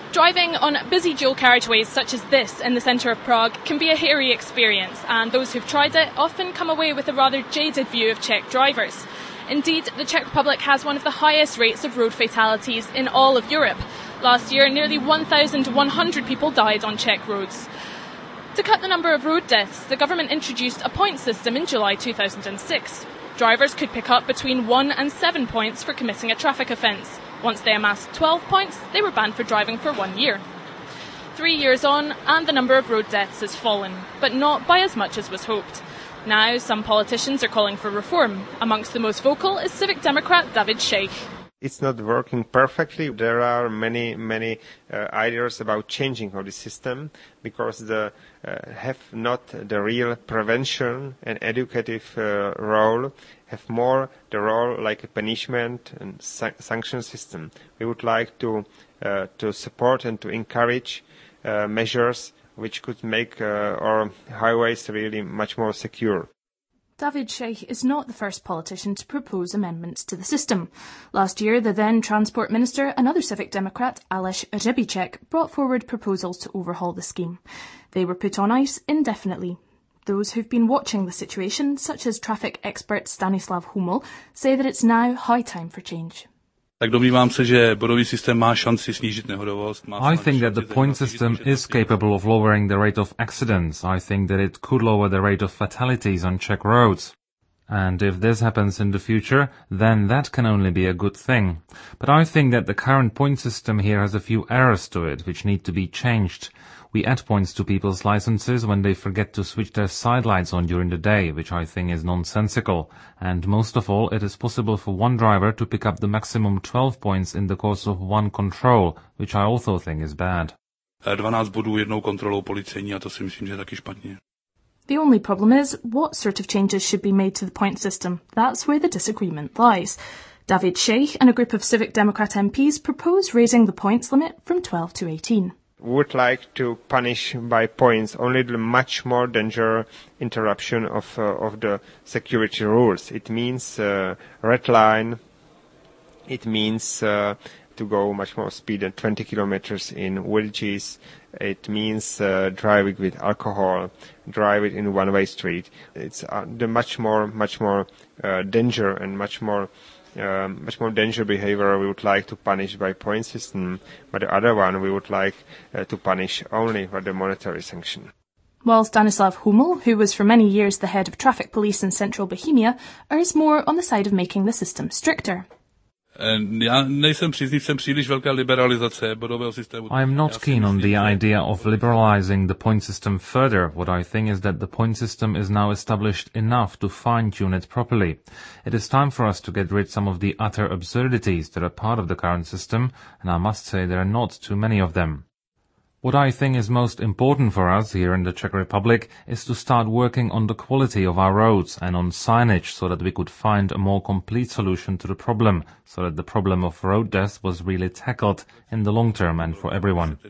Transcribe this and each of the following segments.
Driving on busy dual carriageways such as this in the centre of Prague can be a hairy experience, and those who've tried it often come away with a rather jaded view of Czech drivers. Indeed, the Czech Republic has one of the highest rates of road fatalities in all of Europe. Last year, nearly 1,100 people died on Czech roads. To cut the number of road deaths, the government introduced a point system in July 2006. Drivers could pick up between 1 and 7 points for committing a traffic offence. Once they amassed 12 points, they were banned for driving for 1 year. 3 years on, and the number of road deaths has fallen, but not by as much as was hoped. Now, some politicians are calling for reform. Amongst the most vocal is Civic Democrat David Sheikh. It's not working perfectly. There are many ideas about changing of the system because they have not the real prevention and educative role, have more the role like a punishment and sanction system. We would like to support and to encourage measures which could make our highways really much more secure. David Sheikh is not the first politician to propose amendments to the system. Last year, the then Transport Minister, another Civic Democrat, Aleš Řebíček, brought forward proposals to overhaul the scheme. They were put on ice indefinitely. Those who've been watching the situation, such as traffic expert Stanislav Huml, say that it's now high time for change. I think that the point system is capable of lowering the rate of accidents. I think that it could lower the rate of fatalities on Czech roads. And if this happens in the future, then that can only be a good thing. But I think that the current point system here has a few errors to it, which need to be changed. We add points to people's licenses when they forget to switch their side lights on during the day, which I think is nonsensical. And most of all, it is possible for one driver to pick up the maximum 12 points in the course of one control, which I also think is bad. 12 bodů jednou kontrolou policejní a to si myslím, že je taky špatně. The only problem is what sort of changes should be made to the point system. That's where the disagreement lies. David Sheikh and a group of Civic Democrat MPs propose raising the points limit from 12 to 18. Would like to punish by points only the much more dangerous interruption of the security rules. It means red line. It means to go much more speed than 20 kilometers in villages. It means driving with alcohol, driving in one-way street. It's the much more danger and much more danger behavior we would like to punish by point system, but the other one we would like to punish only by the monetary sanction. While Stanislav Huml, who was for many years the head of traffic police in central Bohemia, errs more on the side of making the system stricter. I am not keen on the idea of liberalizing the point system further. What I think is that the point system is now established enough to fine-tune it properly. It is time for us to get rid of some of the utter absurdities that are part of the current system, and I must say there are not too many of them. What I think is most important for us here in the Czech Republic is to start working on the quality of our roads and on signage so that we could find a more complete solution to the problem, so that the problem of road death was really tackled in the long term and for everyone.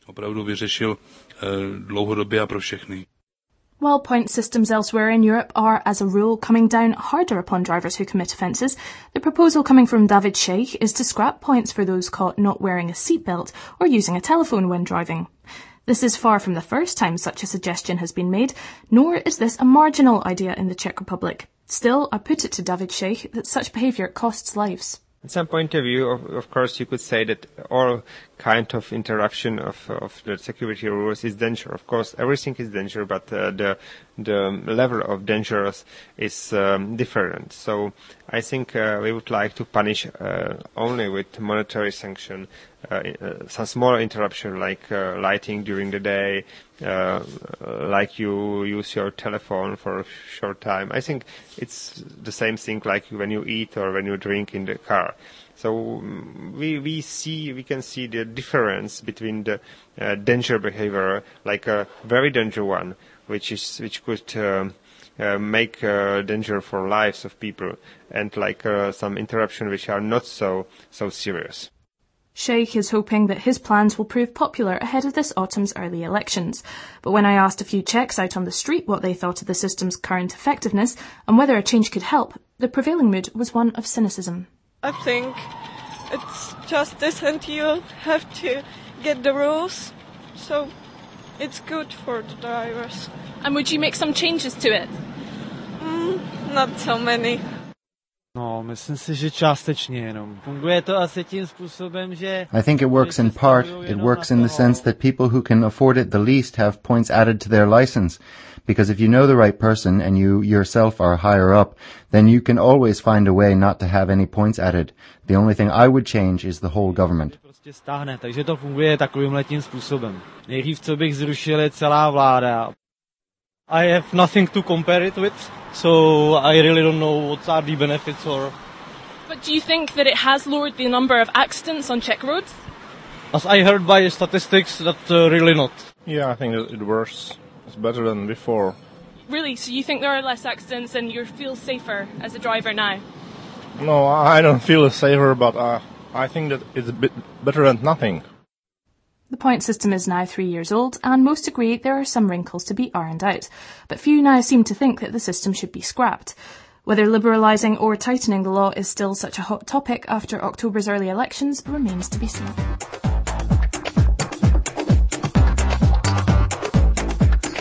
While point systems elsewhere in Europe are, as a rule, coming down harder upon drivers who commit offences, the proposal coming from David Sheikh is to scrap points for those caught not wearing a seatbelt or using a telephone when driving. This is far from the first time such a suggestion has been made, nor is this a marginal idea in the Czech Republic. Still, I put it to David Sheikh that such behaviour costs lives. At some point of view, of course, you could say that all kind of interruption of the security rules is danger. Of course, everything is danger, but the level of danger is different. So I think we would like to punish only with monetary sanction some small interruption like lighting during the day, like you use your telephone for a short time. I think it's the same thing like when you eat or when you drink in the car. So we can see the difference between the danger behavior, like a very danger one, which could make danger for lives of people, and like some interruption which are not so serious. Sheikh is hoping that his plans will prove popular ahead of this autumn's early elections. But when I asked a few Czechs out on the street what they thought of the system's current effectiveness and whether a change could help, the prevailing mood was one of cynicism. I think it's justice and you have to get the rules. So it's good for the drivers. And would you make some changes to it? Not so many. No, myslím si, že částečně jenom. Funguje to asi tím způsobem, že... I think it works in part. It works in the sense that people who can afford it the least have points added to their license. Because if you know the right person and you yourself are higher up, then you can always find a way not to have any points added. The only thing I would change is the whole government. Prostě stáhne, takže to funguje takovýmhletím způsobem. Nejdřív, co bych zrušil, je celá vláda. I have nothing to compare it with, so I really don't know what are the benefits or... But do you think that it has lowered the number of accidents on Czech roads? As I heard by statistics, that really not. Yeah, I think it works. It's better than before. Really? So you think there are less accidents and you feel safer as a driver now? No, I don't feel safer, but I think that it's a bit better than nothing. The point system is now 3 years old, and most agree there are some wrinkles to be ironed out, but few now seem to think that the system should be scrapped. Whether liberalising or tightening the law is still such a hot topic after October's early elections remains to be seen.